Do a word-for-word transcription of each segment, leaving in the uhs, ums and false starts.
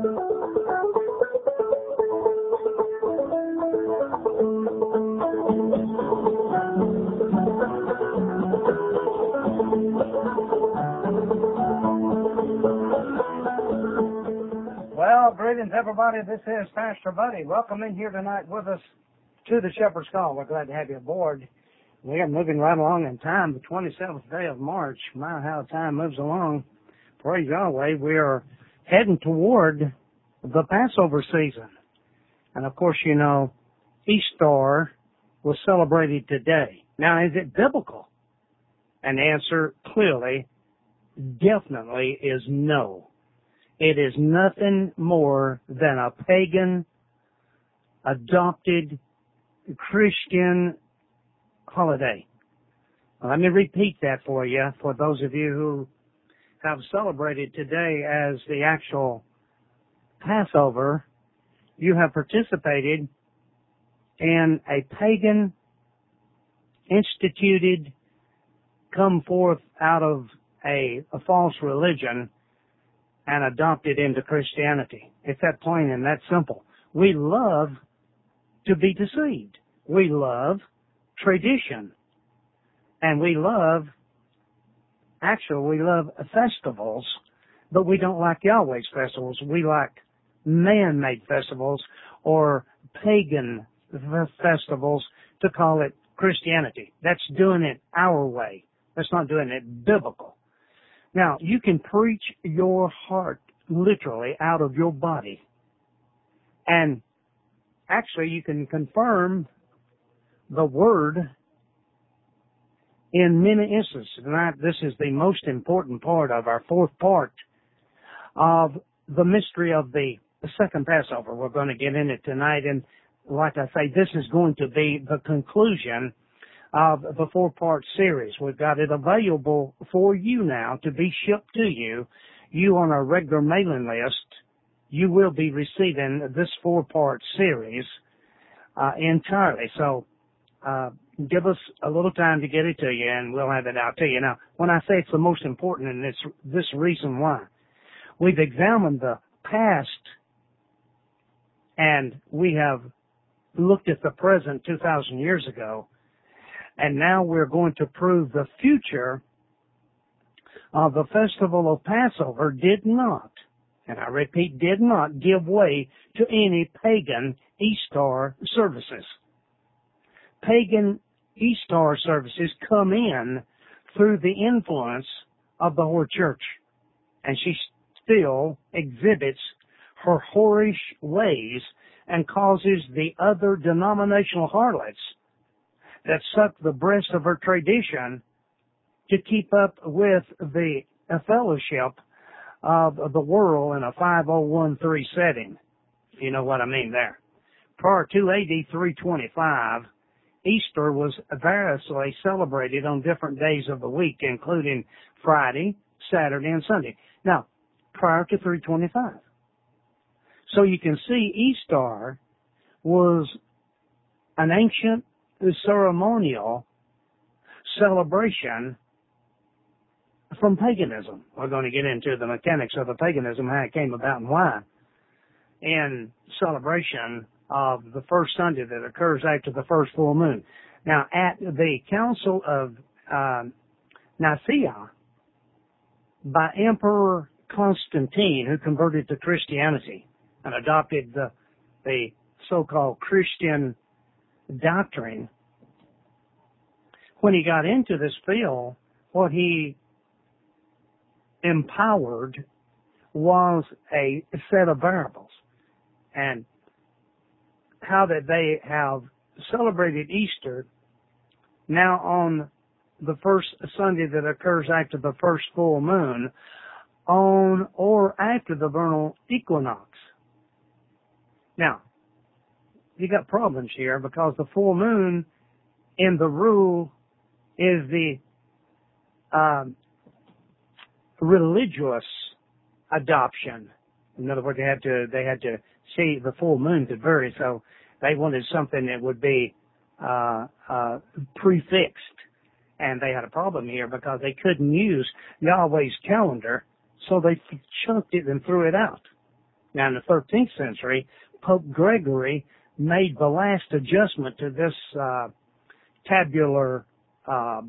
Well, greetings, everybody. This is Pastor Buddy. Welcome in here tonight with us to the Shepherd's Call. We're glad to have you aboard. We are moving right along in time, the twenty-seventh day of March. My, how time moves along. Praise Yahweh. We are heading toward the Passover season. And, of course, you know, Easter was celebrated today. Now, is it biblical? And the answer clearly, definitely is no. It is nothing more than a pagan, adopted Christian holiday. Let me repeat that for you, for those of you who have celebrated today as the actual Passover. You have participated in a pagan, instituted, come forth out of a, a false religion and adopted into Christianity. It's that plain and that simple. We love to be deceived. We love tradition. And we love, actually, we love festivals, but we don't like Yahweh's festivals. We like man-made festivals or pagan festivals to call it Christianity. That's doing it our way. That's not doing it biblical. Now, you can preach your heart literally out of your body. And actually, you can confirm the word in many instances. Tonight, this is the most important part of our fourth part of the mystery of the, the second Passover. We're going to get in it tonight. And like I say, this is going to be the conclusion of the four-part series. We've got it available for you now to be shipped to you. You on our regular mailing list, you will be receiving this four-part series uh, entirely. So uh, give us a little time to get it to you, and we'll have it out to you. Now, when I say it's the most important, and it's this reason why. We've examined the past, and we have looked at the present two thousand years ago. And now we're going to prove the future of the festival of Passover did not, and I repeat, did not give way to any pagan Easter services. Pagan Easter services come in through the influence of the whore church, and she still exhibits her whorish ways and causes the other denominational harlots that suck the breast of her tradition to keep up with the uh, fellowship of the world in a five oh one three setting, if you know what I mean there. Prior to A D three twenty-five, Easter was variously celebrated on different days of the week, including Friday, Saturday, and Sunday. Now, prior to three twenty-five. So you can see Easter was an ancient ceremonial celebration from paganism. We're going to get into the mechanics of the paganism, how it came about and why, in celebration of the first Sunday that occurs after the first full moon. Now, at the Council of uh, Nicaea, by Emperor Constantine, who converted to Christianity and adopted the, the so-called Christian doctrine, when he got into this field, what he empowered was a set of variables. And how that they have celebrated Easter now on the first Sunday that occurs after the first full moon, on or after the vernal equinox. Now, you got problems here because the full moon in the rule is the um, religious adoption. In other words, they had to they had to see the full moon could vary, so they wanted something that would be uh, uh, prefixed, and they had a problem here because they couldn't use Yahweh's calendar, so they chunked it and threw it out. Now, in the thirteenth century, Pope Gregory made the last adjustment to this uh, tabular uh,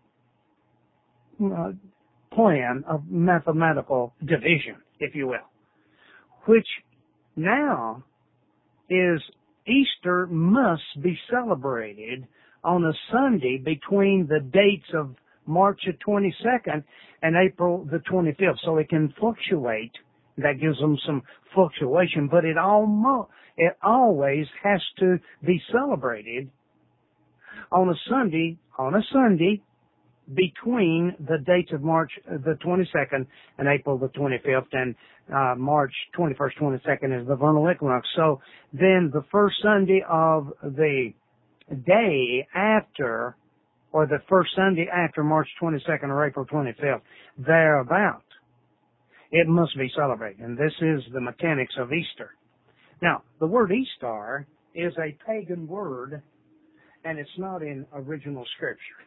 uh, plan of mathematical division, if you will, which now is Easter must be celebrated on a Sunday between the dates of March the twenty-second and April the twenty-fifth. So it can fluctuate. That gives them some fluctuation, but it almost, it always has to be celebrated on a Sunday, on a Sunday between the dates of March the twenty-second and April the twenty-fifth, and uh, March twenty-first, twenty-second is the vernal equinox. So then the first Sunday of the day after, or the first Sunday after March twenty-second or April twenty-fifth, thereabout, it must be celebrated. And this is the mechanics of Easter. Now, the word Easter is a pagan word, and it's not in original Scripture.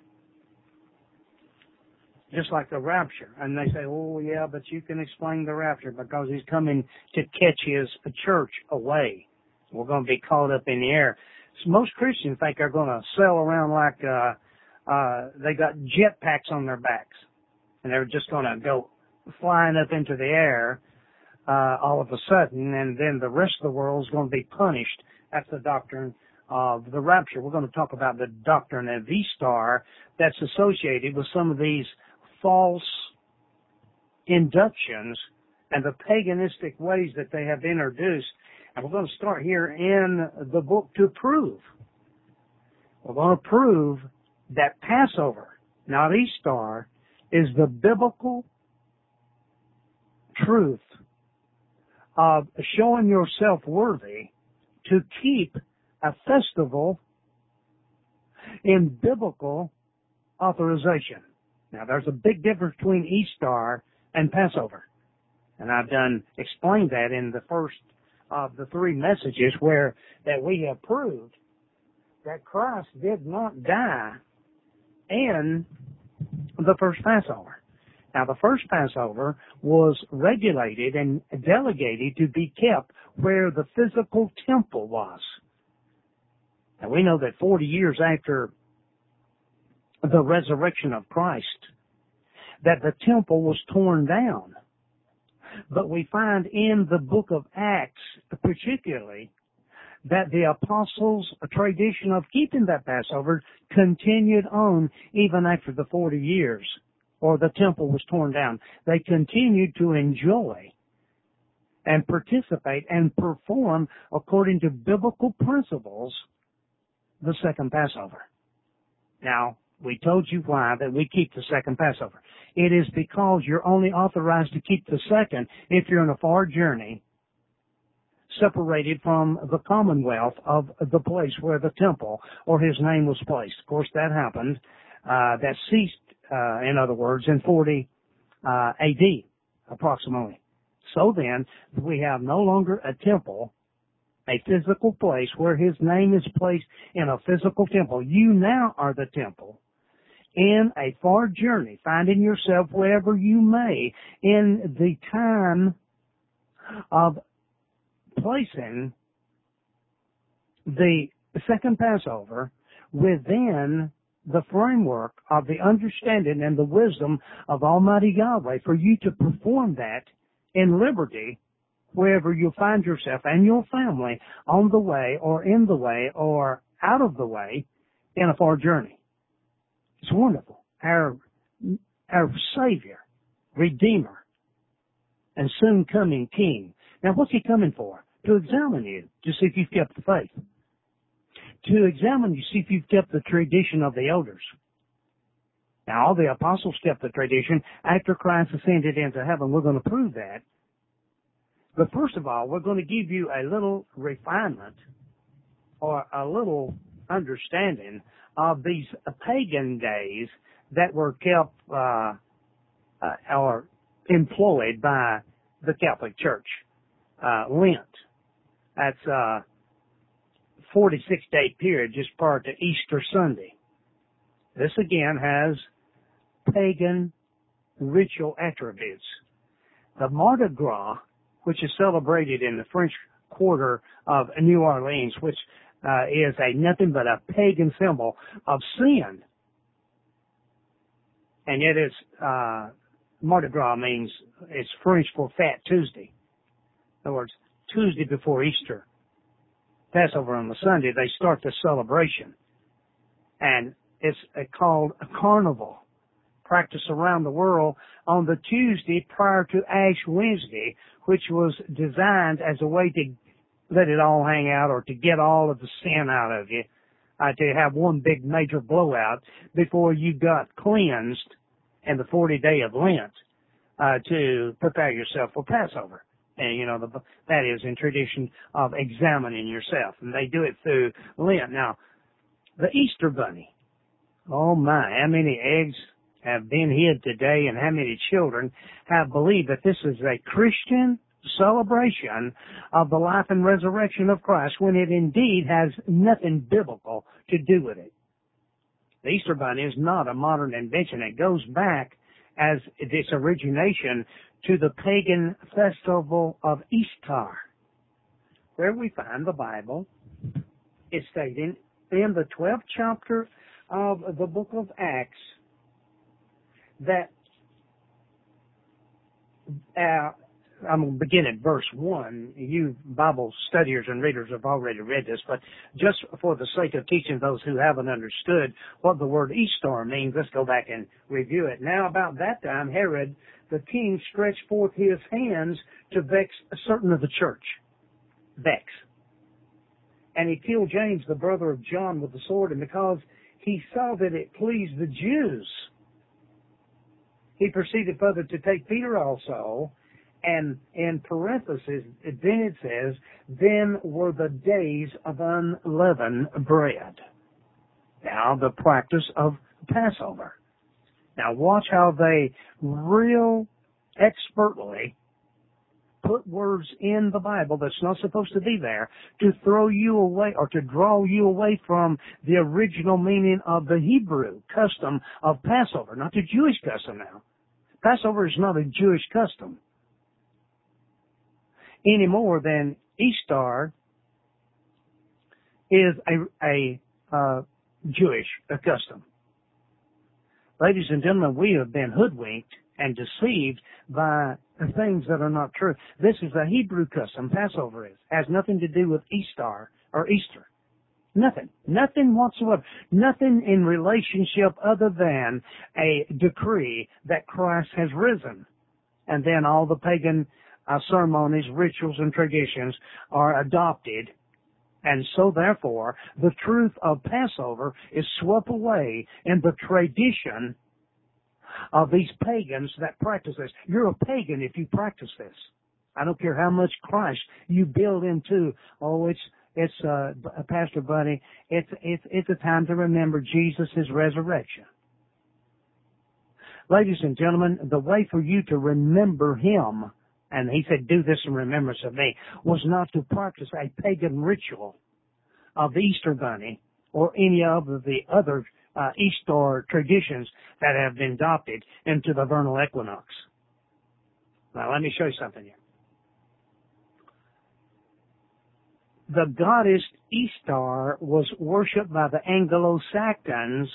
Just like the rapture. And they say, oh, yeah, but you can explain the rapture because he's coming to catch his church away. We're going to be caught up in the air. So most Christians think they're going to sail around like uh, uh, they got jet packs on their backs. And they're just going to go flying up into the air uh, all of a sudden, and then the rest of the world is going to be punished. That's the doctrine of the rapture. We're going to talk about the doctrine of Easter that's associated with some of these false inductions and the paganistic ways that they have introduced. And we're going to start here in the book to prove. We're going to prove that Passover, not Easter, is the biblical truth of showing yourself worthy to keep a festival in biblical authorization. Now, there's a big difference between Easter and Passover. And I've done explained that in the first of the three messages where that we have proved that Christ did not die in the first Passover. Now, the first Passover was regulated and delegated to be kept where the physical temple was. Now, we know that forty years after the resurrection of Christ, that the temple was torn down. But we find in the book of Acts, particularly, that the apostles' tradition of keeping that Passover continued on even after the forty years, or the temple was torn down. They continued to enjoy and participate and perform according to biblical principles the second Passover. Now, we told you why that we keep the second Passover. It is because you're only authorized to keep the second if you're on a far journey, separated from the commonwealth of the place where the temple or his name was placed. Of course, that happened. Uh, that ceased, uh, in other words, in forty uh, A D, approximately. So then, we have no longer a temple, a physical place where his name is placed in a physical temple. You now are the temple in a far journey, finding yourself wherever you may in the time of placing the second Passover within the framework of the understanding and the wisdom of Almighty Yahweh for you to perform that in liberty wherever you find yourself and your family on the way or in the way or out of the way in a far journey. It's wonderful. Our, our Savior, Redeemer, and soon coming King. Now what's he coming for? To examine you, to see if you've kept the faith. To examine you, see if you've kept the tradition of the elders. Now all the apostles kept the tradition. After Christ ascended into heaven, we're going to prove that. But first of all, we're going to give you a little refinement or a little understanding of these pagan days that were kept uh, uh, or employed by the Catholic Church. Uh, Lent. That's a forty-six day period just prior to Easter Sunday. This again has pagan ritual attributes. The Mardi Gras which is celebrated in the French Quarter of New Orleans, which uh, is a nothing but a pagan symbol of sin. And yet it's, uh, Mardi Gras means, it's French for Fat Tuesday. In other words, Tuesday before Easter. Passover on the Sunday, they start the celebration. And it's a, called a carnival, practiced around the world on the Tuesday prior to Ash Wednesday, which was designed as a way to let it all hang out or to get all of the sin out of you, uh, to have one big major blowout before you got cleansed in the forty day of Lent, uh, to prepare yourself for Passover. And, you know, the, that is in tradition of examining yourself. And they do it through Lent. Now, the Easter Bunny. Oh my, how many eggs have been hid today and how many children have believed that this is a Christian celebration of the life and resurrection of Christ when it indeed has nothing biblical to do with it. The Easter Bunny is not a modern invention. It goes back as its origination to the pagan festival of Easter, where we find the Bible is stating in the twelfth chapter of the book of Acts that, uh, I'm going to begin at verse one. You Bible studiers and readers have already read this, but just for the sake of teaching those who haven't understood what the word Easter means, let's go back and review it. Now about that time, Herod the king stretched forth his hands to vex certain of the church. Vex. And he killed James, the brother of John, with the sword, and because he saw that it pleased the Jews, he proceeded further to take Peter also, and in parentheses, then it says, then were the days of unleavened bread. Now, the practice of Passover. Now, watch how they real expertly put words in the Bible that's not supposed to be there to throw you away or to draw you away from the original meaning of the Hebrew custom of Passover, not the Jewish custom now. Passover is not a Jewish custom any more than Easter is a, a uh, Jewish custom. Ladies and gentlemen, we have been hoodwinked and deceived by things that are not true. This is a Hebrew custom, Passover is. Has nothing to do with Easter or Easter. Nothing. Nothing whatsoever. Nothing in relationship other than a decree that Christ has risen. And then all the pagan uh, ceremonies, rituals, and traditions are adopted. And so, therefore, the truth of Passover is swept away in the tradition of these pagans that practice this. You're a pagan if you practice this. I don't care how much Christ you build into. Oh, it's it's uh, Pastor Buddy. It's it's it's a time to remember Jesus' resurrection. Ladies and gentlemen, the way for you to remember Him, and He said, "Do this in remembrance of me," was not to practice a pagan ritual of the Easter Bunny or any of the other uh, Easter traditions that have been adopted into the vernal equinox. Now, let me show you something here. The goddess Ishtar was worshipped by the Anglo-Saxons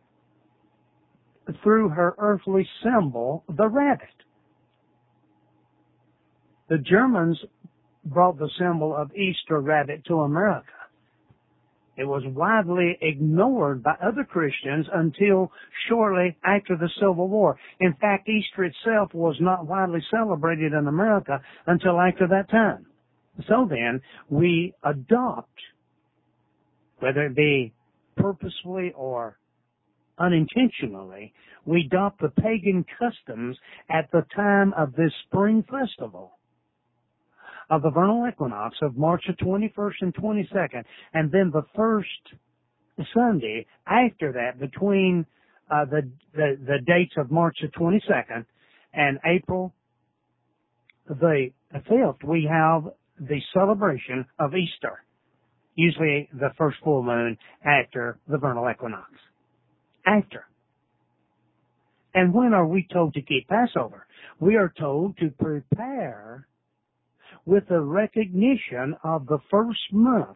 through her earthly symbol, the rabbit. The Germans brought the symbol of Easter rabbit to America. It was widely ignored by other Christians until shortly after the Civil War. In fact, Easter itself was not widely celebrated in America until after that time. So then, we adopt, whether it be purposefully or unintentionally, we adopt the pagan customs at the time of this spring festival of the vernal equinox of March the twenty-first and twenty-second, and then the first Sunday after that, between uh, the, the the dates of March the twenty-second and April the fifth, we have the celebration of Easter, usually the first full moon after the vernal equinox. After. And when are we told to keep Passover? We are told to prepare with the recognition of the first month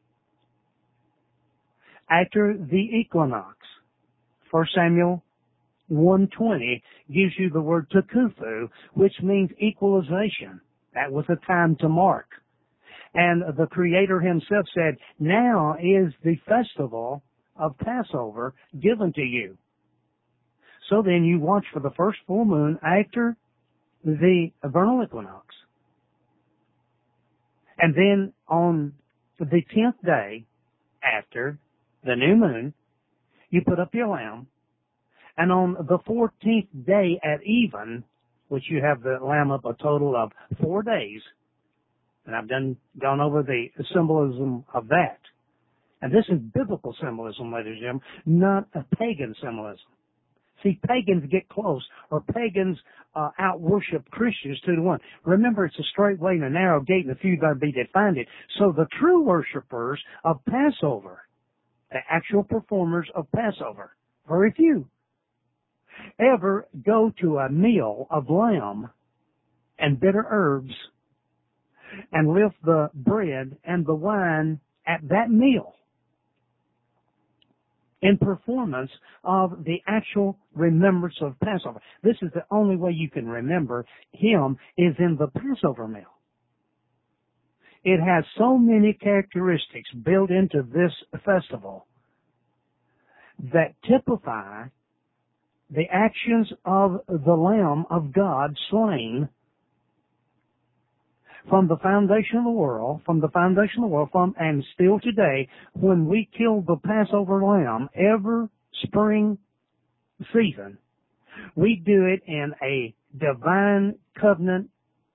after the equinox. First Samuel one twenty gives you the word Tekofu, which means equalization. That was a time to mark. And the Creator himself said, now is the festival of Passover given to you. So then you watch for the first full moon after the vernal equinox. And then on the tenth day after the new moon, you put up your lamb. And on the fourteenth day at even, which you have the lamb up a total of four days, and I've done gone over the symbolism of that. And this is biblical symbolism, ladies and gentlemen, not a pagan symbolism. See, pagans get close, or pagans uh, out-worship Christians two to one. Remember, it's a straight way and a narrow gate, and a few there be that find it. So the true worshipers of Passover, the actual performers of Passover, very few, ever go to a meal of lamb and bitter herbs and lift the bread and the wine at that meal in performance of the actual remembrance of Passover. This is the only way you can remember him is in the Passover meal. It has so many characteristics built into this festival that typify the actions of the Lamb of God slain from the foundation of the world, from the foundation of the world, from, and still today, when we kill the Passover lamb every spring season, we do it in a divine covenant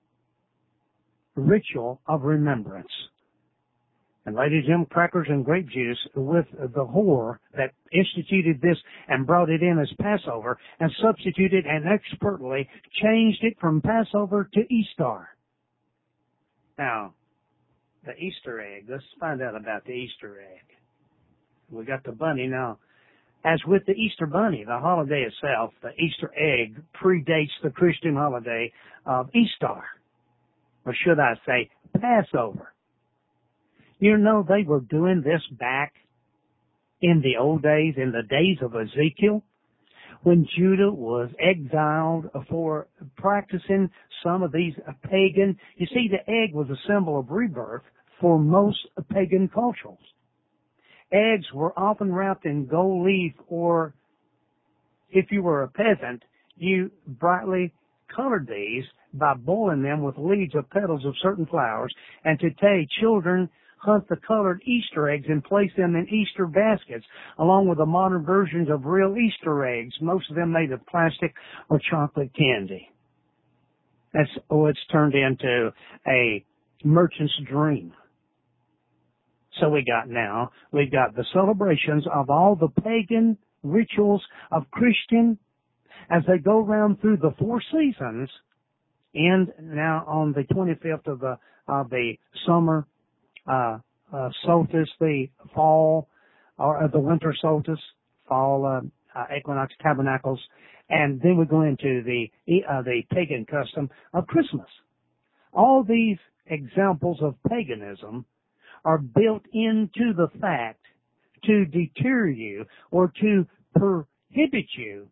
ritual of remembrance. And ladies and gentlemen, crackers and grape juice with the whore that instituted this and brought it in as Passover and substituted and expertly changed it from Passover to Easter. Now, the Easter egg, let's find out about the Easter egg. We got the bunny. Now, as with the Easter bunny, the holiday itself, the Easter egg predates the Christian holiday of Easter, or should I say Passover. You know, they were doing this back in the old days, in the days of Ezekiel, when Judah was exiled for practicing some of these pagan. You see, the egg was a symbol of rebirth for most pagan cultures. Eggs were often wrapped in gold leaf, or if you were a peasant, you brightly colored these by boiling them with leaves of petals of certain flowers. And today, children hunt the colored Easter eggs and place them in Easter baskets, along with the modern versions of real Easter eggs, most of them made of plastic or chocolate candy. That's, oh, it's turned into a merchant's dream. So we got now, we've got the celebrations of all the pagan rituals of Christian as they go round through the four seasons, and now on the twenty-fifth of the, of the summer Uh, uh, solstice, the fall, or uh, the winter solstice, fall uh, uh, equinox, tabernacles, and then we go into the uh, the pagan custom of Christmas. All these examples of paganism are built into the fact to deter you or to prohibit you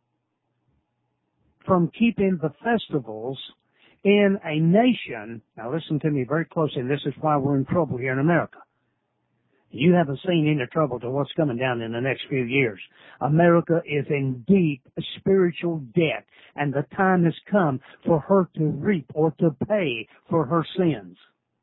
from keeping the festivals in a nation. Now listen to me very closely, and this is why we're in trouble here in America. You haven't seen any trouble to what's coming down in the next few years. America is in deep spiritual debt, and the time has come for her to reap or to pay for her sins.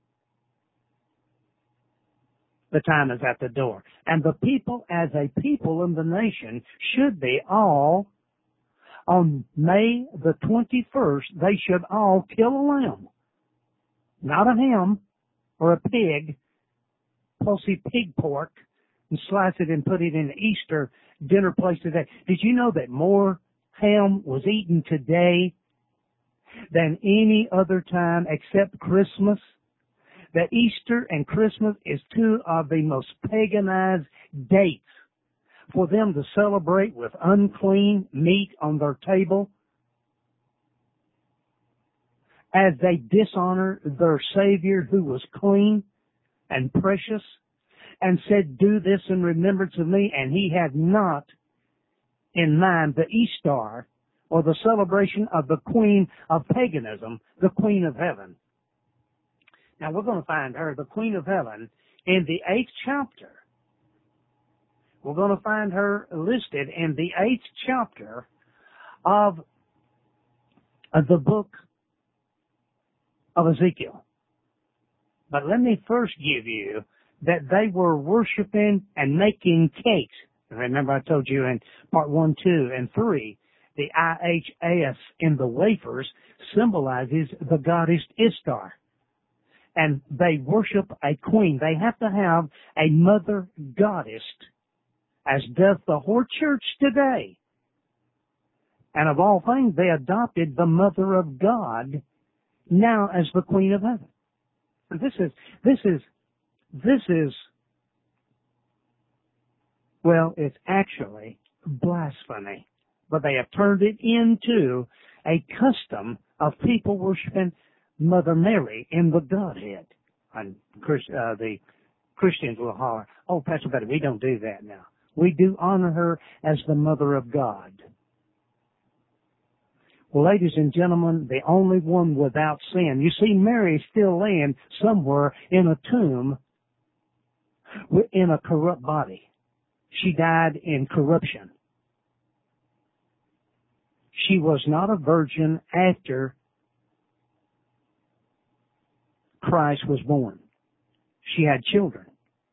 The time is at the door. And the people as a people in the nation should be all, on May the twenty-first, they should all kill a lamb. Not a ham or a pig, pulsy pig pork, and slice it and put it in the Easter dinner place today. Did you know that more ham was eaten today than any other time except Christmas? That Easter and Christmas is two of the most paganized dates for them to celebrate with unclean meat on their table. as they dishonor their Savior who was clean and precious, and said, do this in remembrance of me, and he had not in mind the Easter, or the celebration of the queen of paganism, the queen of heaven. Now we're going to find her, the queen of heaven, in the eighth chapter. We're going to find her listed in the eighth chapter of, of the book of Ezekiel. But let me first give you that they were worshiping and making cakes. Remember I told you in part one, two, and three, the I H S in the wafers symbolizes the goddess Ishtar. And they worship a queen. They have to have a mother goddess, as does the whole church today. And of all things, they adopted the mother of God now as the queen of heaven. And this is, this is, this is, well, it's actually blasphemy. But they have turned it into a custom of people worshiping Mother Mary in the Godhead. And uh, the Christians will holler, oh, Pastor Betty, we don't do that now. We do honor her as the Mother of God. Well, ladies and gentlemen, the only one without sin. You see, Mary is still laying somewhere in a tomb in a corrupt body. She died in corruption. She was not a virgin after Christ was born. She had children.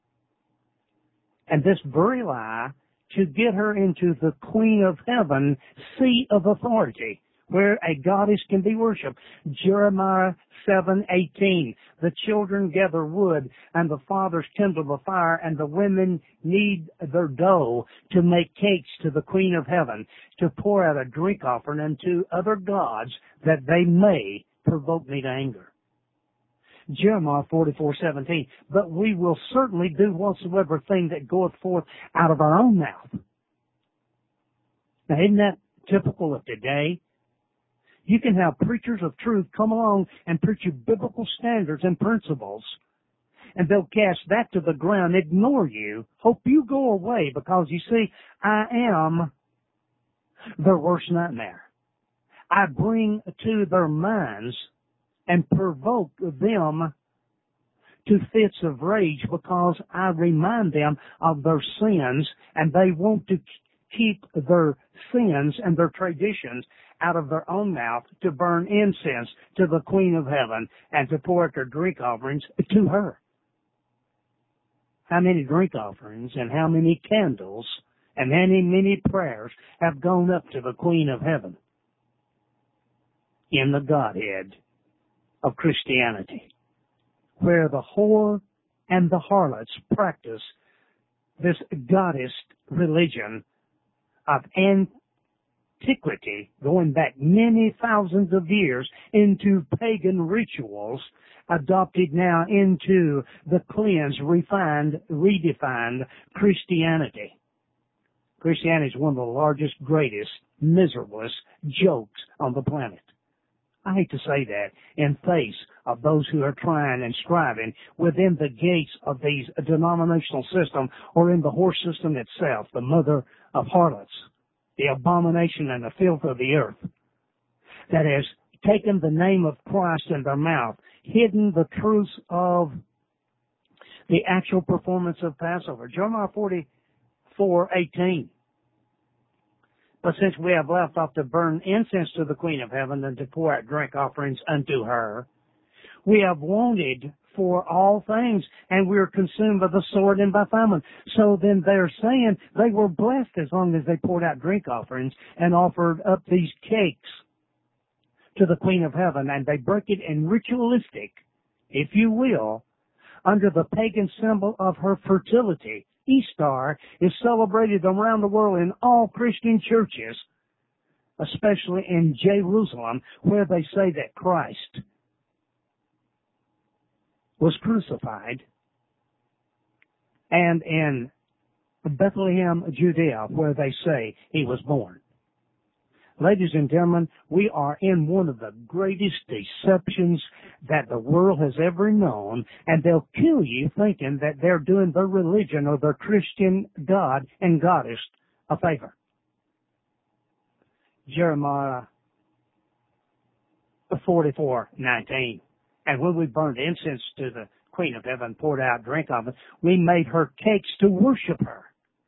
And this very lie, to get her into the Queen of Heaven seat of authority, where a goddess can be worshipped. Jeremiah seven eighteen. The children gather wood, and the fathers kindle the fire, and the women knead their dough to make cakes to the Queen of Heaven, to pour out a drink offering unto other gods, that they may provoke me to anger. Jeremiah forty-four seventeen. But we will certainly do whatsoever thing that goeth forth out of our own mouth. Now, isn't that typical of today? You can have preachers of truth come along and preach you biblical standards and principles, and they'll cast that to the ground, ignore you, hope you go away, because you see, I am their worst nightmare. I bring to their minds and provoke them to fits of rage, because I remind them of their sins, and they want to keep their sins and their traditions out of their own mouth, to burn incense to the Queen of Heaven and to pour out their drink offerings to her. How many drink offerings and how many candles and how many, many prayers have gone up to the Queen of Heaven in the Godhead of Christianity, where the whore and the harlots practice this goddess religion of antiquity, going back many thousands of years, into pagan rituals, adopted now into the cleansed, refined, redefined Christianity. Christianity is one of the largest, greatest, miserablest jokes on the planet. I hate to say that in face of those who are trying and striving within the gates of these denominational system, or in the horse system itself, the mother of harlots, the abomination and the filth of the earth, that has taken the name of Christ in their mouth, hidden the truths of the actual performance of Passover. Jeremiah forty-four eighteen. But since we have left off to burn incense to the Queen of Heaven and to pour out drink offerings unto her, we have wanted for all things, and we are consumed by the sword and by famine. So then they're saying they were blessed as long as they poured out drink offerings and offered up these cakes to the Queen of Heaven, and they break it in ritualistic, if you will, under the pagan symbol of her fertility. Easter is celebrated around the world in all Christian churches, especially in Jerusalem, where they say that Christ was crucified, and in Bethlehem, Judea, where they say he was born. Ladies and gentlemen, we are in one of the greatest deceptions that the world has ever known, and they'll kill you thinking that they're doing their religion or their Christian God and goddess a favor. Jeremiah forty-four nineteen. And when we burned incense to the Queen of Heaven, poured out drink of it, we made her cakes to worship her.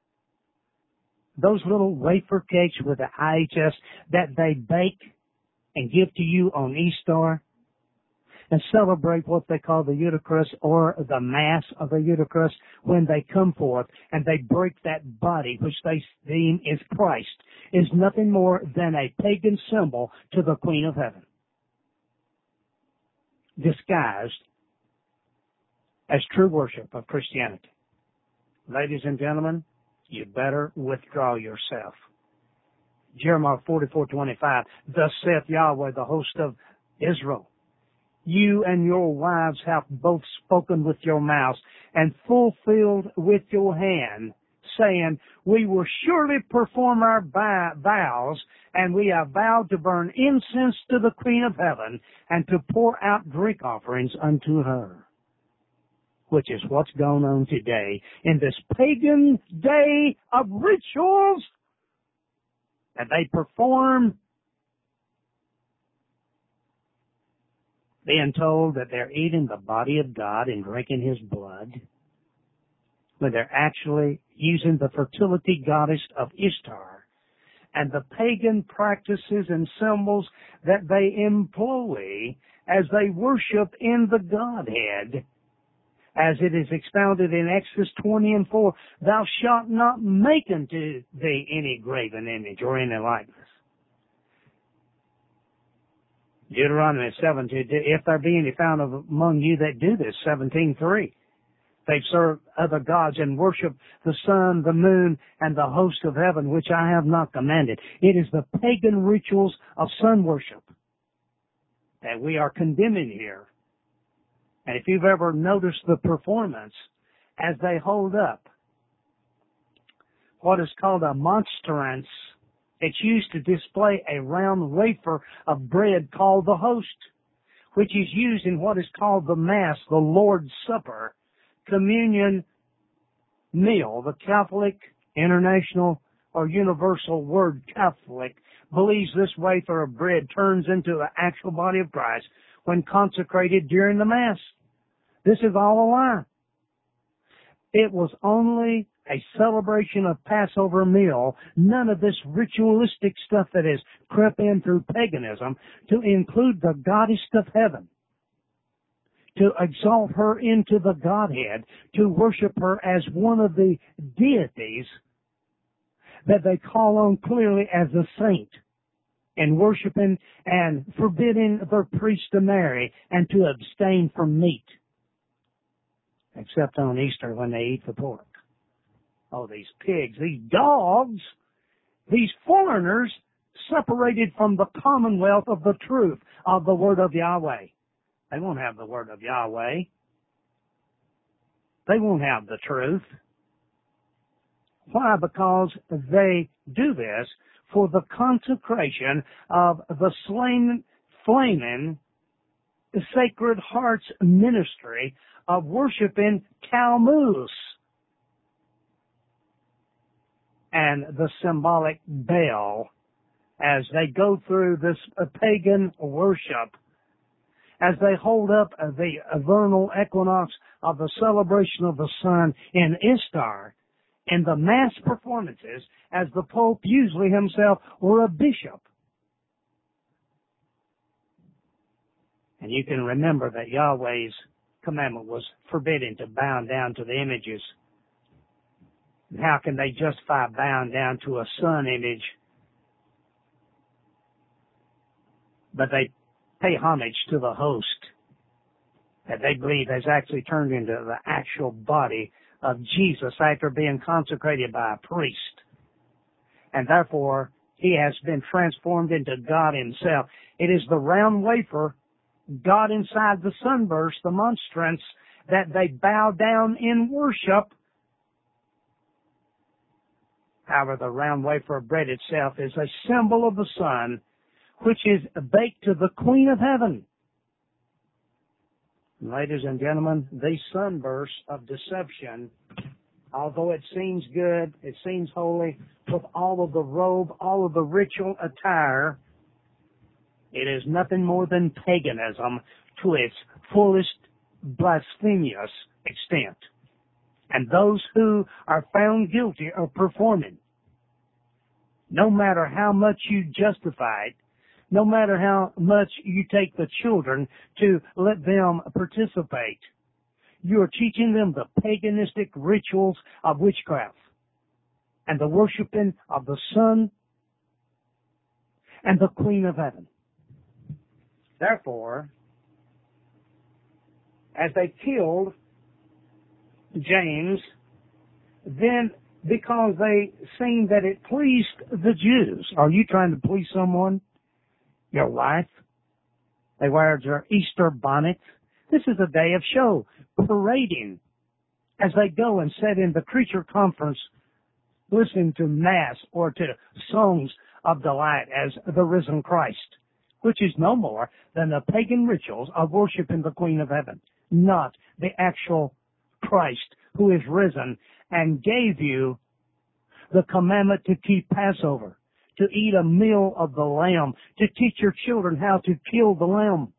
Those little wafer cakes with the I H S that they bake and give to you on Easter and celebrate what they call the Eucharist or the Mass of the Eucharist when they come forth and they break that body which they deem is Christ, is nothing more than a pagan symbol to the Queen of Heaven, disguised as true worship of Christianity. Ladies and gentlemen, you better withdraw yourself. Jeremiah forty-four twenty-five, thus saith Yahweh, the host of Israel, you and your wives have both spoken with your mouths and fulfilled with your hand, saying, we will surely perform our vows, and we have vowed to burn incense to the Queen of Heaven and to pour out drink offerings unto her. Which is what's going on today in this pagan day of rituals that they perform, being told that they're eating the body of God and drinking His blood, when they're actually using the fertility goddess of Ishtar and the pagan practices and symbols that they employ as they worship in the Godhead. As it is expounded in Exodus twenty and four, thou shalt not make unto thee any graven image or any likeness. Deuteronomy seventeen, if there be any found among you that do this, seventeen three. They serve other gods and worship the sun, the moon, and the host of heaven, which I have not commanded. It is the pagan rituals of sun worship that we are condemning here. And if you've ever noticed the performance as they hold up what is called a monstrance, it's used to display a round wafer of bread called the host, which is used in what is called the Mass, the Lord's Supper, communion meal. The Catholic, international, or universal word Catholic believes this wafer of bread turns into an actual body of Christ when consecrated during the Mass. This is all a lie. It was only a celebration of Passover meal, none of this ritualistic stuff that has crept in through paganism, to include the goddess of heaven, to exalt her into the Godhead, to worship her as one of the deities that they call on clearly as a saint, and worshiping and forbidding their priests to marry and to abstain from meat, except on Easter when they eat the pork. Oh, these pigs, these dogs, these foreigners separated from the commonwealth of the truth of the word of Yahweh. They won't have the word of Yahweh. They won't have the truth. Why? Because they do this for the consecration of the slain, flaming, Sacred Heart's ministry of worshiping Tammuz and the symbolic Baal as they go through this pagan worship, as they hold up the vernal equinox of the celebration of the sun in Ishtar, in the Mass performances, as the Pope usually himself or a bishop. And you can remember that Yahweh's commandment was forbidden to bow down to the images. And how can they justify bowing down to a sun image? But they pay homage to the host that they believe has actually turned into the actual body of Jesus after being consecrated by a priest. And therefore, he has been transformed into God himself. It is the round wafer, God inside the sunburst, the monstrance, that they bow down in worship However, the round wafer of bread itself is a symbol of the Son, which is baked to the Queen of Heaven. Ladies and gentlemen, these sunbursts of deception, although it seems good, it seems holy, with all of the robe, all of the ritual attire, it is nothing more than paganism to its fullest blasphemous extent. And those who are found guilty of performing, no matter how much you justify it, no matter how much you take the children to let them participate, you are teaching them the paganistic rituals of witchcraft and the worshiping of the Son and the Queen of Heaven. Therefore, as they killed James, then because they seen that it pleased the Jews. Are you trying to please someone? Your wife? They wear their Easter bonnets. This is a day of show, parading, as they go and sit in the creature conference, listening to Mass or to songs of delight as the risen Christ, which is no more than the pagan rituals of worshiping the Queen of Heaven, not the actual Christ who is risen and gave you the commandment to keep Passover, to eat a meal of the lamb, to teach your children how to kill the lamb.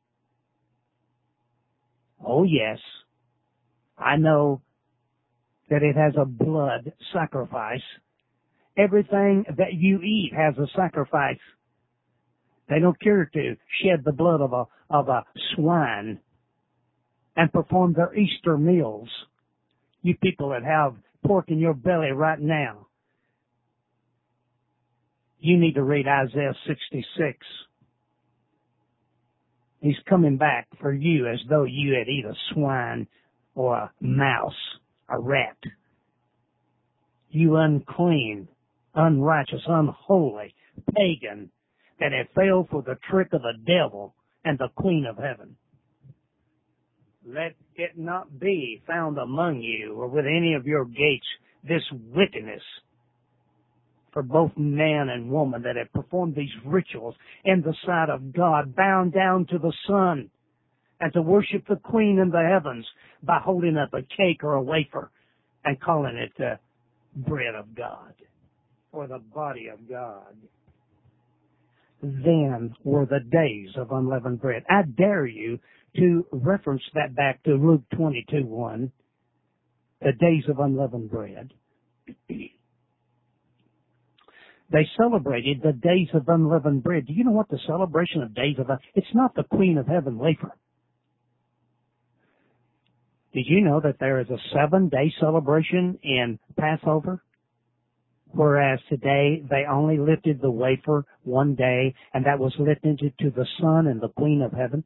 Oh yes, I know that it has a blood sacrifice. Everything that you eat has a sacrifice. They don't care to shed the blood of a, of a swine and perform their Easter meals. You people that have pork in your belly right now, you need to read Isaiah sixty-six. He's coming back for you as though you had eaten a swine or a mouse, a rat. You unclean, unrighteous, unholy, pagan, that have failed for the trick of the devil and the Queen of Heaven. Let it not be found among you or with any of your gates this wickedness, for both man and woman that have performed these rituals in the sight of God, bound down to the Son, and to worship the Queen in the heavens by holding up a cake or a wafer and calling it the bread of God or the body of God. Then were the days of unleavened bread. I dare you to reference that back to Luke twenty-two one, the days of unleavened bread. They celebrated the days of unleavened bread. Do you know what the celebration of days of unleavened? It's not the Queen of Heaven wafer. Did you know that there is a seven-day celebration in Passover? Whereas today they only lifted the wafer one day, and that was lifted to the Son and the Queen of Heaven.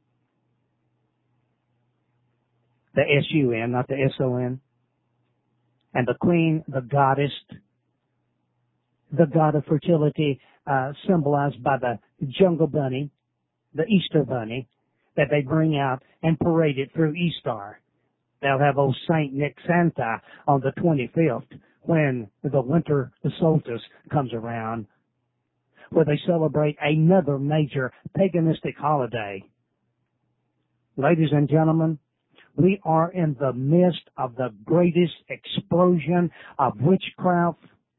The S U N, not the S O N. And the Queen, the goddess, the god of fertility, uh, symbolized by the jungle bunny, the Easter bunny, that they bring out and parade it through Easter. They'll have old Saint Nick Santa on the twenty-fifth when the winter solstice comes around, where they celebrate another major paganistic holiday. Ladies and gentlemen, we are in the midst of the greatest explosion of witchcraft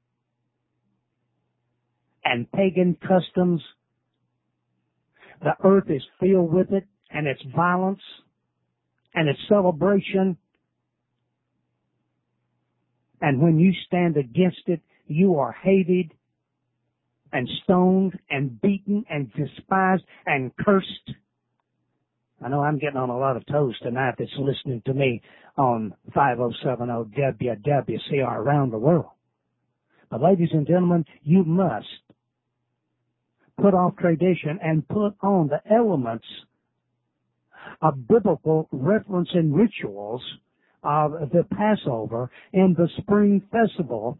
and pagan customs. The earth is filled with it, and its violence and its celebration. And when you stand against it, you are hated and stoned and beaten and despised and cursed. I know I'm getting on a lot of toes tonight that's listening to me on five oh seven oh W W C R around the world. But ladies and gentlemen, you must put off tradition and put on the elements of biblical reference and rituals of the Passover and the spring festival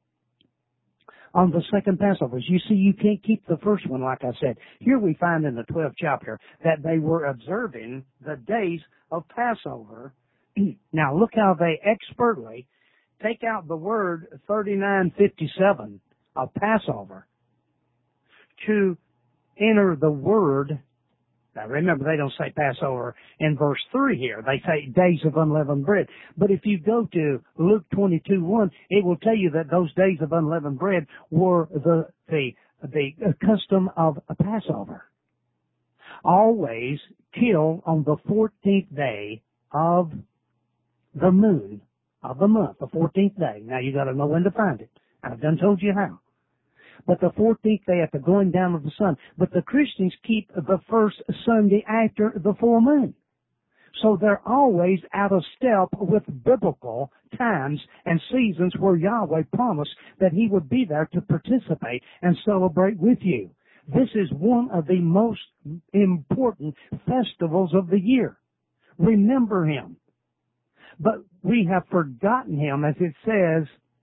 on the second Passover. You see, you can't keep the first one, like I said. Here we find in the twelfth chapter that they were observing the days of Passover. Now, look how they expertly take out the word thirty-nine fifty-seven of Passover to enter the word. Now remember, they don't say Passover in verse three here. They say days of unleavened bread. But if you go to Luke twenty-two one, it will tell you that those days of unleavened bread were the, the, the custom of a Passover. Always kill on the fourteenth day of the moon of the month, the fourteenth day. Now you got to know when to find it. I've done told you how. But the fourteenth day at the going down of the sun. But the Christians keep the first Sunday after the full moon. So they're always out of step with biblical times and seasons where Yahweh promised that He would be there to participate and celebrate with you. This is one of the most important festivals of the year. Remember Him. But we have forgotten Him, as it says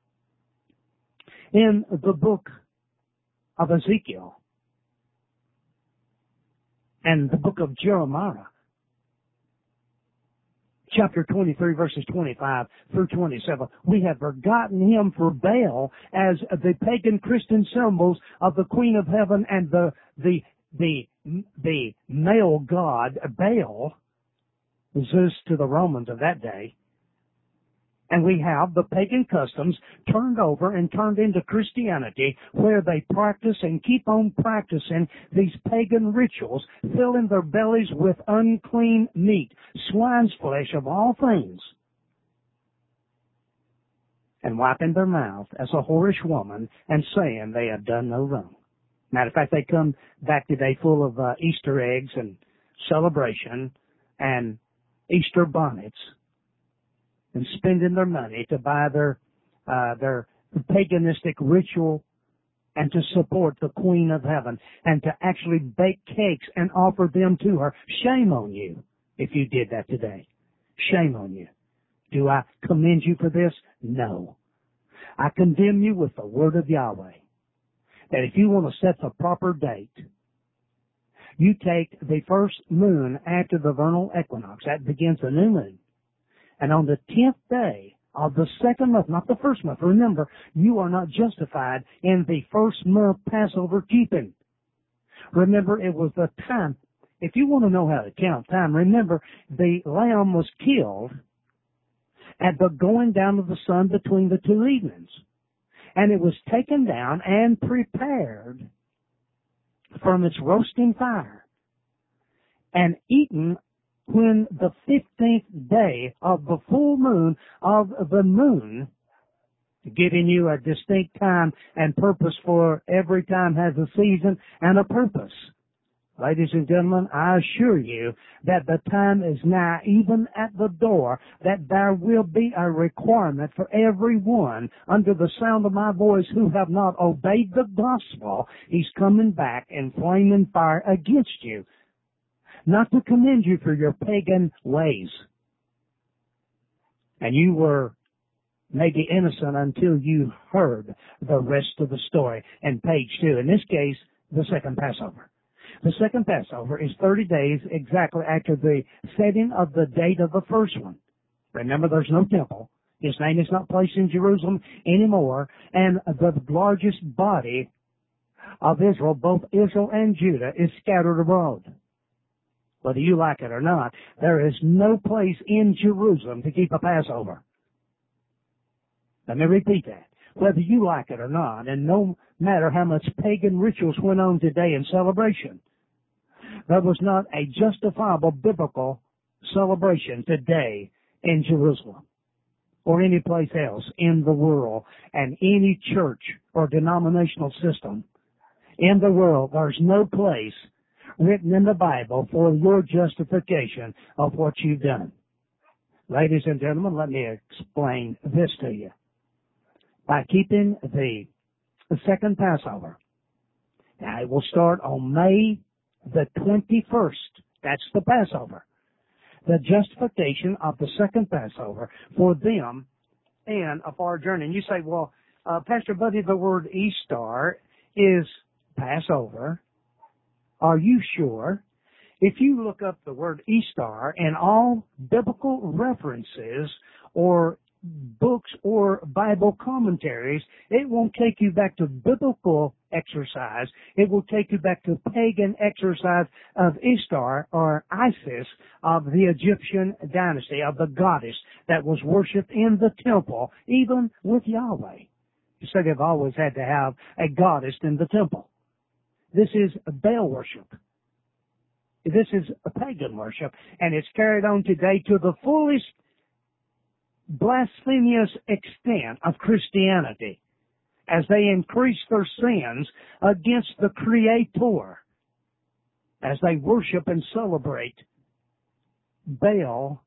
in the book of Ezekiel and the book of Jeremiah, chapter twenty-three, verses twenty-five through twenty-seven. We have forgotten Him for Baal as the pagan Christian symbols of the Queen of Heaven and the the the the male god Baal, Zeus to the Romans of that day. And we have the pagan customs turned over and turned into Christianity, where they practice and keep on practicing these pagan rituals, filling their bellies with unclean meat, swine's flesh of all things, and wiping their mouth as a whorish woman and saying they have done no wrong. Matter of fact, they come back today full of uh, Easter eggs and celebration and Easter bonnets, and spending their money to buy their uh, their paganistic ritual and to support the Queen of Heaven and to actually bake cakes and offer them to her. Shame on you if you did that today. Shame on you. Do I commend you for this? No. I condemn you with the word of Yahweh, that if you want to set the proper date, you take the first moon after the vernal equinox. That begins the new moon. And on the tenth day of the second month, not the first month, remember, you are not justified in the first month Passover keeping. Remember, it was the time. If you want to know how to count time, remember, the lamb was killed at the going down of the sun between the two evenings. And it was taken down and prepared from its roasting fire and eaten when the fifteenth day of the full moon of the moon, giving you a distinct time and purpose, for every time has a season and a purpose. Ladies and gentlemen, I assure you that the time is now, even at the door, that there will be a requirement for everyone under the sound of my voice who have not obeyed the gospel. He's coming back in flaming fire against you. Not to commend you for your pagan ways. And you were maybe innocent until you heard the rest of the story. And page two, in this case, the second Passover. The second Passover is thirty days exactly after the setting of the date of the first one. Remember, there's no temple. His name is not placed in Jerusalem anymore. And the largest body of Israel, both Israel and Judah, is scattered abroad. Whether you like it or not, there is no place in Jerusalem to keep a Passover. Let me repeat that. Whether you like it or not, and no matter how much pagan rituals went on today in celebration, there was not a justifiable biblical celebration today in Jerusalem or any place else in the world, and any church or denominational system in the world. There's no place written in the Bible for your justification of what you've done. Ladies and gentlemen, let me explain this to you. By keeping the, the second Passover, now it will start on May the twenty-first. That's the Passover. The justification of the second Passover for them in a far journey. And you say, well, uh, Pastor Buddy, the word Easter is Passover. Are you sure? If you look up the word Easter in all biblical references or book books or Bible commentaries. It won't take you back to biblical exercise. It will take you back to pagan exercise of Ishtar or Isis of the Egyptian dynasty, of the goddess that was worshipped in the temple, even with Yahweh. You say they've always had to have a goddess in the temple. This is Baal worship. This is a pagan worship, and it's carried on today to the fullest blasphemous extent of Christianity as they increase their sins against the Creator, as they worship and celebrate Baal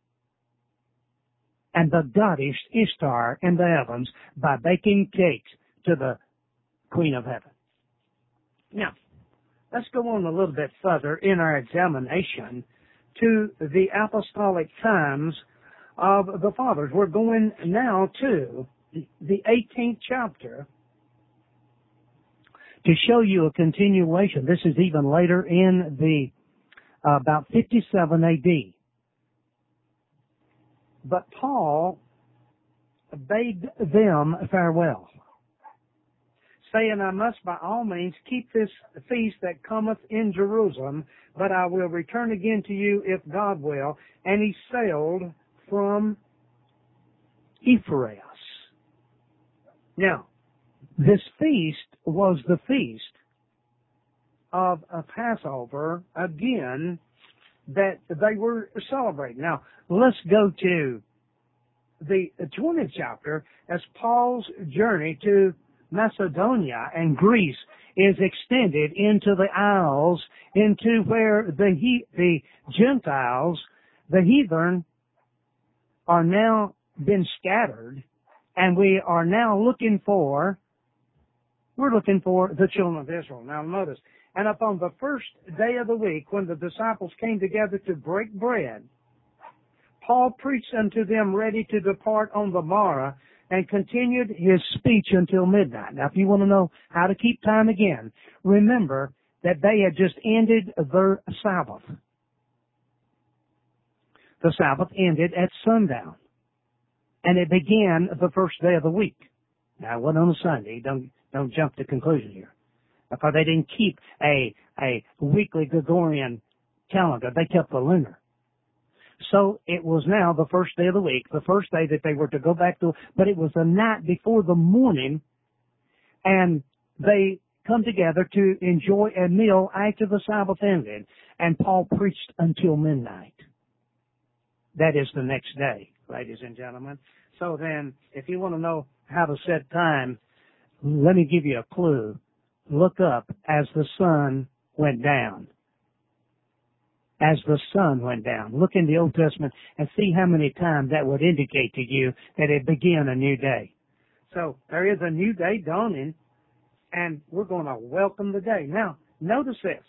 and the goddess Ishtar in the heavens by baking cakes to the Queen of Heaven. Now, let's go on a little bit further in our examination to the apostolic times of the fathers. We're going now to the eighteenth chapter to show you a continuation. This is even later in the uh, about fifty-seven A D. But Paul bade them farewell, saying, I must by all means keep this feast that cometh in Jerusalem, but I will return again to you if God will. And he sailed from Ephraim. Now, this feast was the feast of a Passover, again, that they were celebrating. Now, let's go to the twentieth chapter as Paul's journey to Macedonia and Greece is extended into the Isles, into where the he, the Gentiles, the heathen, are now been scattered, and we are now looking for, we're looking for the children of Israel. Now notice, and upon the first day of the week, when the disciples came together to break bread, Paul preached unto them ready to depart on the morrow, and continued his speech until midnight. Now, if you want to know how to keep time again, remember that they had just ended their Sabbath. The Sabbath ended at sundown, and it began the first day of the week. Now, it wasn't on a Sunday. Don't don't jump to conclusion here, because they didn't keep a a weekly Gregorian calendar. They kept the lunar. So it was now the first day of the week, the first day that they were to go back to, but it was the night before the morning, and they come together to enjoy a meal after the Sabbath ended, and Paul preached until midnight. That is the next day, ladies and gentlemen. So then, if you want to know how to set time, let me give you a clue. Look up as the sun went down. As the sun went down. Look in the Old Testament and see how many times that would indicate to you that it began a new day. So there is a new day dawning, and we're going to welcome the day. Now, notice this.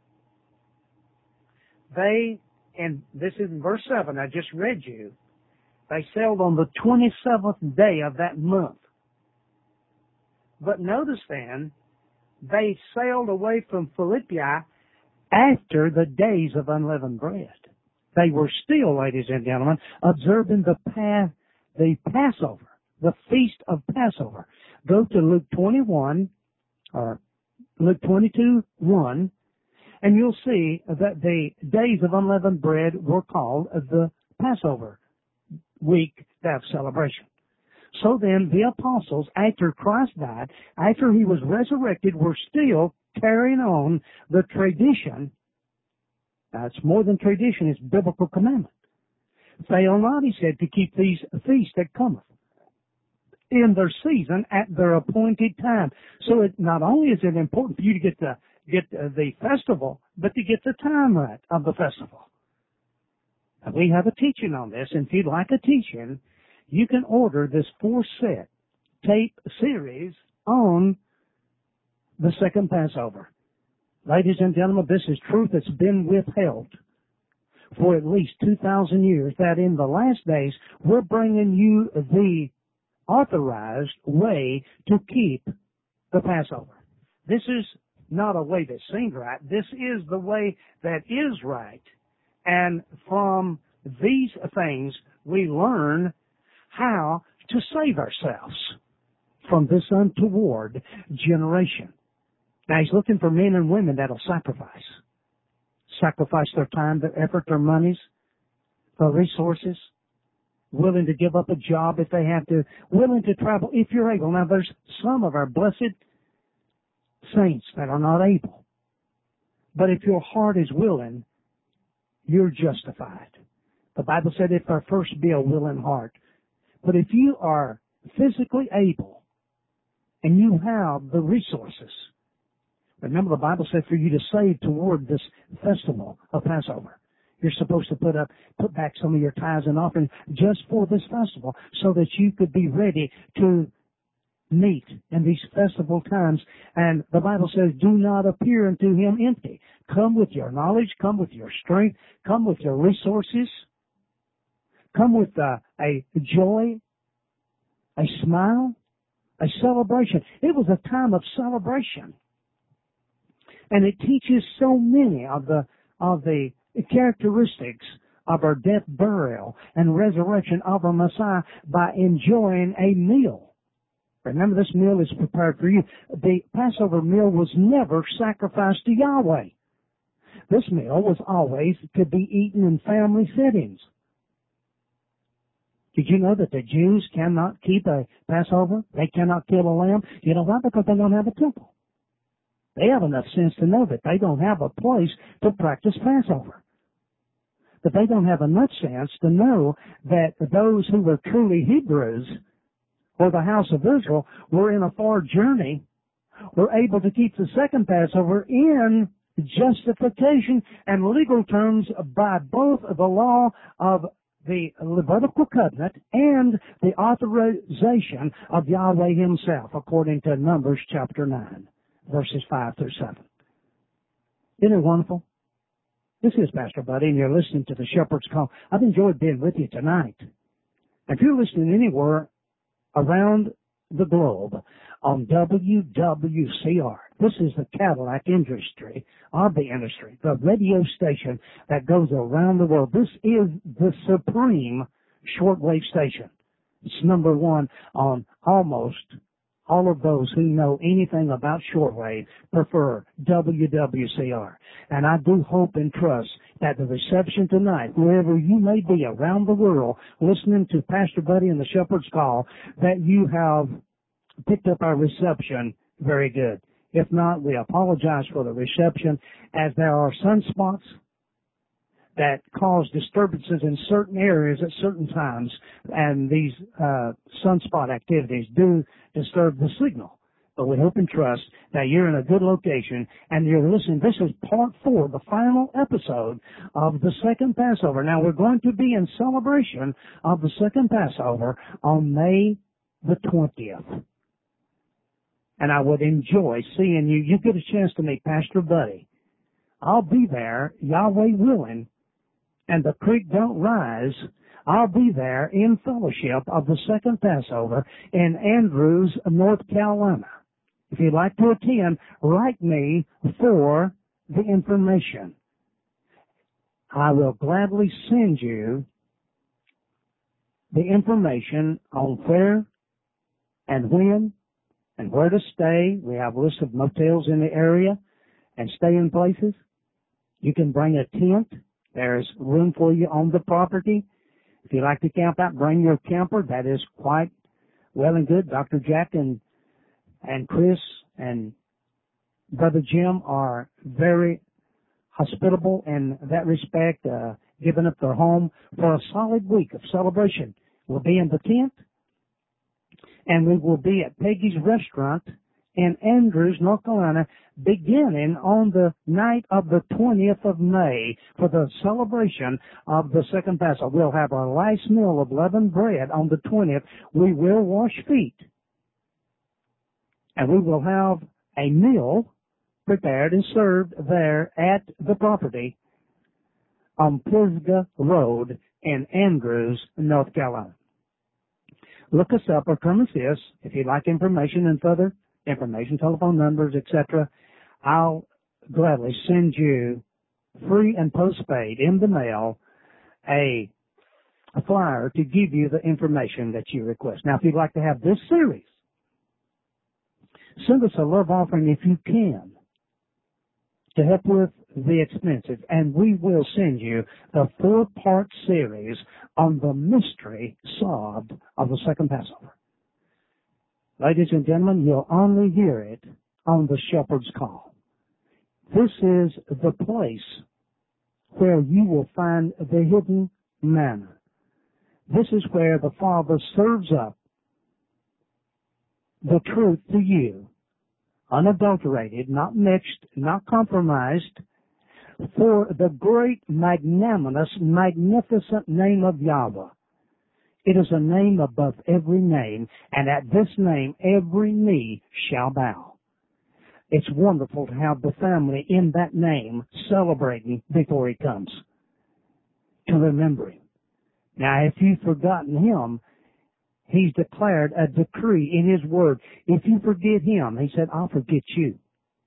They, and this is in verse seven, I just read you, they sailed on the twenty-seventh day of that month. But notice then, they sailed away from Philippi after the days of unleavened bread. They were still, ladies and gentlemen, observing the pa- the Passover, the feast of Passover. Go to Luke twenty-one, or Luke twenty-two, one, and you'll see that the days of unleavened bread were called the Passover week of celebration. So then, the apostles, after Christ died, after he was resurrected, were still carrying on the tradition. Now, it's more than tradition, it's biblical commandment. Fail not, he said, to keep these feasts that cometh in their season at their appointed time. So it, not only is it important for you to get the, get the festival, but to get the time right of the festival. Now, we have a teaching on this, and if you'd like a teaching, you can order this four-set tape series on the second Passover. Ladies and gentlemen, this is truth that's been withheld for at least two thousand years, that in the last days, we're bringing you the authorized way to keep the Passover. This is not a way that seemed right. This is the way that is right. And from these things, we learn how to save ourselves from this untoward generation. Now he's looking for men and women that'll sacrifice. Sacrifice their time, their effort, their monies, their resources, willing to give up a job if they have to, willing to travel if you're able. Now there's some of our blessed saints that are not able. But if your heart is willing, you're justified. The Bible said if there first be a willing heart. But if you are physically able and you have the resources, remember the Bible said for you to save toward this festival of Passover. You're supposed to put up, put back some of your tithes and offerings just for this festival so that you could be ready to meet in these festival times. And the Bible says, do not appear unto him empty. Come with your knowledge, come with your strength, come with your resources, come with uh, a joy, a smile, a celebration. It was a time of celebration. And it teaches so many of the, of the characteristics of our death, burial, and resurrection of our Messiah by enjoying a meal. Remember, this meal is prepared for you. The Passover meal was never sacrificed to Yahweh. This meal was always to be eaten in family settings. Did you know that the Jews cannot keep a Passover? They cannot kill a lamb? You know why? Because they don't have a temple. They have enough sense to know that they don't have a place to practice Passover. But they don't have enough sense to know that those who were truly Hebrews or the house of Israel were in a far journey, were able to keep the second Passover in justification and legal terms by both the law of the Levitical covenant and the authorization of Yahweh himself, according to Numbers chapter nine, verses five through seven. Isn't it wonderful? This is Pastor Buddy, and you're listening to the Shepherd's Call. I've enjoyed being with you tonight. If you're listening anywhere around the globe on W W C R, this is the Cadillac industry, of the industry, the radio station that goes around the world. This is the supreme shortwave station. It's number one on almost all of those who know anything about shortwave prefer W W C R. And I do hope and trust that the reception tonight, wherever you may be around the world, listening to Pastor Buddy and the Shepherd's Call, that you have picked up our reception very good. If not, we apologize for the reception, as there are sunspots that cause disturbances in certain areas at certain times, and these uh, sunspot activities do disturb the signal. But we hope and trust that you're in a good location and you're listening. This is part four, the final episode of the second Passover. Now, we're going to be in celebration of the second Passover on May the twentieth. And I would enjoy seeing you. You get a chance to meet Pastor Buddy. I'll be there, Yahweh willing, and the creek don't rise. I'll be there in fellowship of the second Passover in Andrews, North Carolina. If you'd like to attend, write me for the information. I will gladly send you the information on where and when and where to stay. We have a list of motels in the area and stay-in places. You can bring a tent. There's room for you on the property. If you like to camp out, bring your camper. That is quite well and good. Doctor Jack and, and Chris and Brother Jim are very hospitable in that respect, uh, giving up their home for a solid week of celebration. We'll be in the tent, and we will be at Peggy's Restaurant in Andrews, North Carolina, beginning on the night of the twentieth of May for the celebration of the second Passover. We'll have our last meal of leavened bread on the twentieth. We will wash feet. And we will have a meal prepared and served there at the property on Pisgah Road in Andrews, North Carolina. Look us up or come and see us if you'd like information and further information, telephone numbers, et cetera. I'll gladly send you free and postpaid in the mail a a flyer to give you the information that you request. Now, if you'd like to have this series, send us a love offering if you can to help with the expenses, and we will send you the four-part series on the mystery solved of the second Passover. Ladies and gentlemen, you'll only hear it on the Shepherd's Call. This is the place where you will find the hidden manna. This is where the Father serves up the truth to you, unadulterated, not mixed, not compromised, for the great, magnanimous, magnificent name of Yahweh. It is a name above every name, and at this name every knee shall bow. It's wonderful to have the family in that name celebrating before He comes, to remember Him. Now, if you've forgotten Him, He's declared a decree in His Word. If you forget Him, He said, I'll forget you.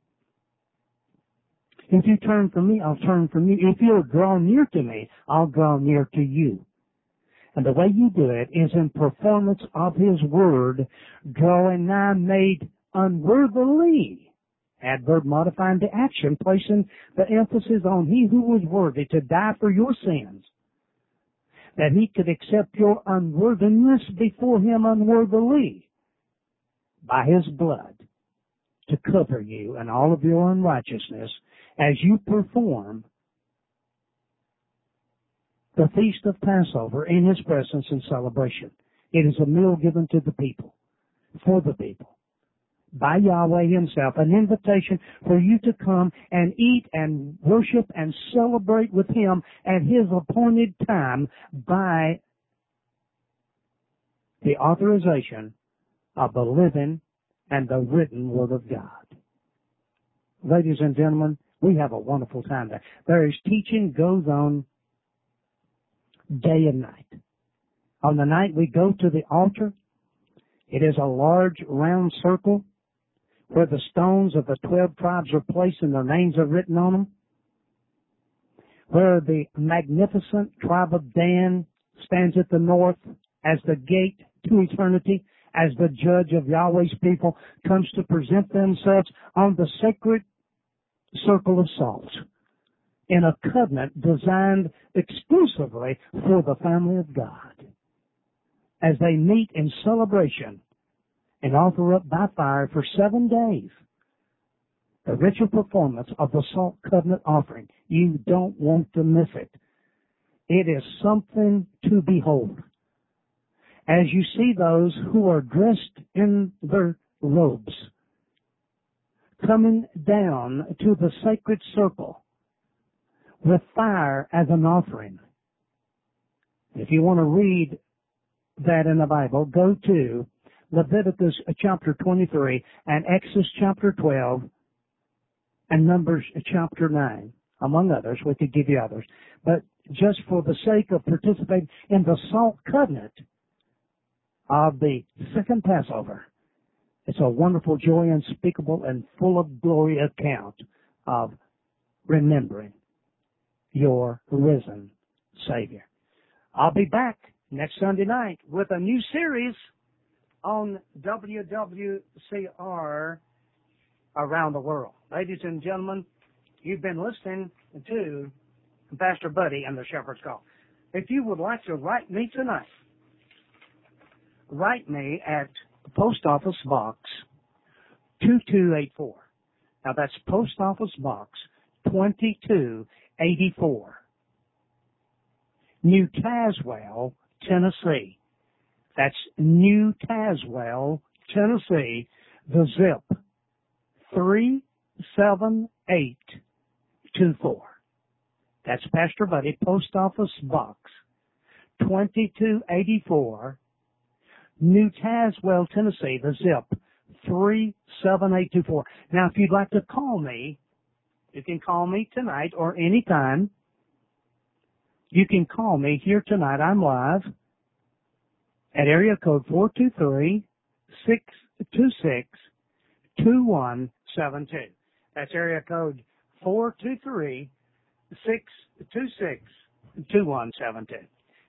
If you turn from me, I'll turn from you. If you'll draw near to me, I'll draw near to you. And the way you do it is in performance of His Word, drawing nigh, made unworthily. Adverb modifying the action, placing the emphasis on He who was worthy to die for your sins, that He could accept your unworthiness before Him unworthily by His blood to cover you and all of your unrighteousness as you perform the Feast of Passover in His presence and celebration. It is a meal given to the people, for the people, by Yahweh Himself, an invitation for you to come and eat and worship and celebrate with Him at His appointed time by the authorization of the living and the written Word of God. Ladies and gentlemen, we have a wonderful time there. There is teaching goes on day and night. On the night we go to the altar, it is a large round circle where the stones of the twelve tribes are placed and their names are written on them, where the magnificent tribe of Dan stands at the north as the gate to eternity, as the judge of Yahweh's people comes to present themselves on the sacred circle of salt in a covenant designed exclusively for the family of God, as they meet in celebration and offer up by fire for seven days the ritual performance of the salt covenant offering. You don't want to miss it. It is something to behold. As you see those who are dressed in their robes coming down to the sacred circle with fire as an offering. If you want to read that in the Bible, go to Leviticus chapter twenty-three and Exodus chapter twelve and Numbers chapter nine, among others. We could give you others. But just for the sake of participating in the salt covenant of the second Passover, it's a wonderful, joy unspeakable, and full of glory account of remembering your risen Savior. I'll be back next Sunday night with a new series on W W C R around the world. Ladies and gentlemen, you've been listening to Pastor Buddy and the Shepherd's Call. If you would like to write me tonight, write me at Post Office Box two two eight four. Now that's Post Office Box twenty-two eighty-four, New Tazewell, Tennessee. That's New Tazewell, Tennessee. The zip three seven eight two four. That's Pastor Buddy, Post Office Box twenty-two eighty-four, New Tazewell, Tennessee. The zip three seven eight two four. Now, if you'd like to call me, you can call me tonight or any time. You can call me here tonight. I'm live at area code four two three, six two six, two one seven two. That's area code four two three, six two six, two one seven two.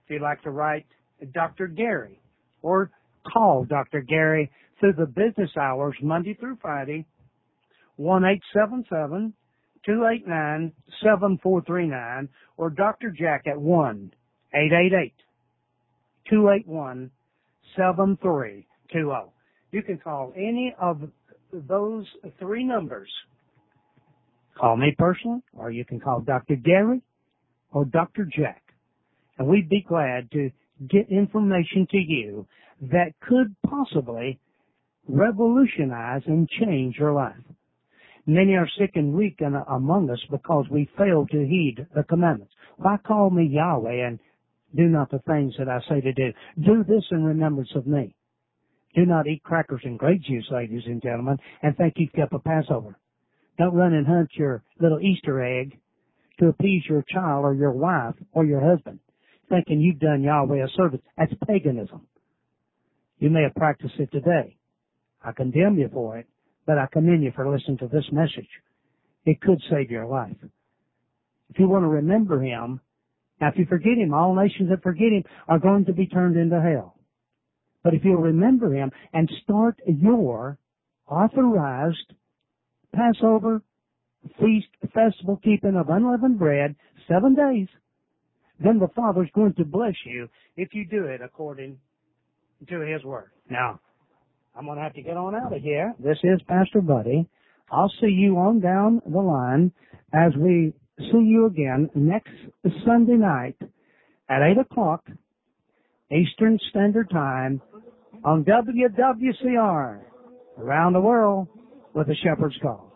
If you'd like to write Doctor Gary or call Doctor Gary through the business hours Monday through Friday, one eight seven seven, two eight nine, seven four three nine, or Doctor Jack at one eight eight eight, two eight one, seven three two zero. You can call any of those three numbers. Call me personally, or you can call Doctor Gary or Doctor Jack, and we'd be glad to get information to you that could possibly revolutionize and change your life. Many are sick and weak and among us because we fail to heed the commandments. Why call me Yahweh and do not the things that I say to do? Do this in remembrance of me. Do not eat crackers and grape juice, ladies and gentlemen, and think you've kept a Passover. Don't run and hunt your little Easter egg to appease your child or your wife or your husband, thinking you've done Yahweh a service. That's paganism. You may have practiced it today. I condemn you for it, but I commend you for listening to this message. It could save your life. If you want to remember him, now if you forget him, all nations that forget him are going to be turned into hell. But if you'll remember him and start your authorized Passover feast festival keeping of unleavened bread, seven days, then the Father's going to bless you if you do it according to his word. Now, I'm going to have to get on out of here. This is Pastor Buddy. I'll see you on down the line as we see you again next Sunday night at eight o'clock Eastern Standard Time on W W C R, around the world with a shepherd's call.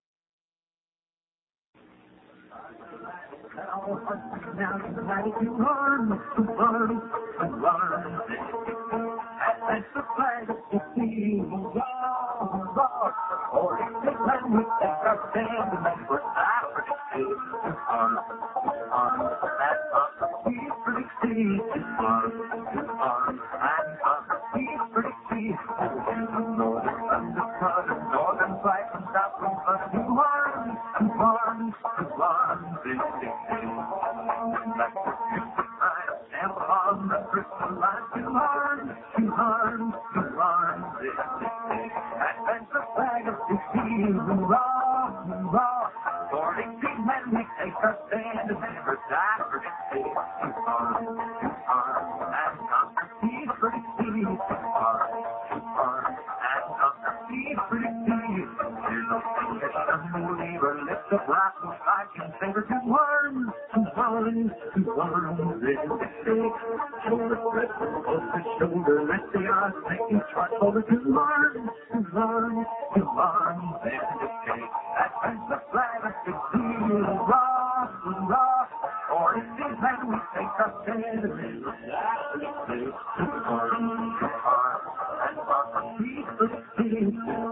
That's the flag of the sea, roar, roar, or if they let me take our stand and then we're Africa, on, on, that's on the sea, pretty sea, on, on, and on the sea, pretty sea, and the northern undercut and northern fight and south from us, two arms, two arms, two arms, big, big, big, and that's the future side of San Juan, the crystal line, two arms, two arms, two arms, big, big, big, and that's the flag of the sea, raw, raw, forty-two men we take our stand and never die for the sea, two arms, two arms, and on the sea, pretty sea, two arms, two arms, and on the sea, pretty sea, there's no English unbeliever, lift up rock and fight and favor two arms, two arms, two arms, big, big, big, shoulder press, close to shoulder, let the odds make each one over two arms, two arms, two arms, big, big, big, that fence the flag of the sea, raw, raw, or if these men we take our stand and then we're two arms, two arms, and on the sea, pretty sea,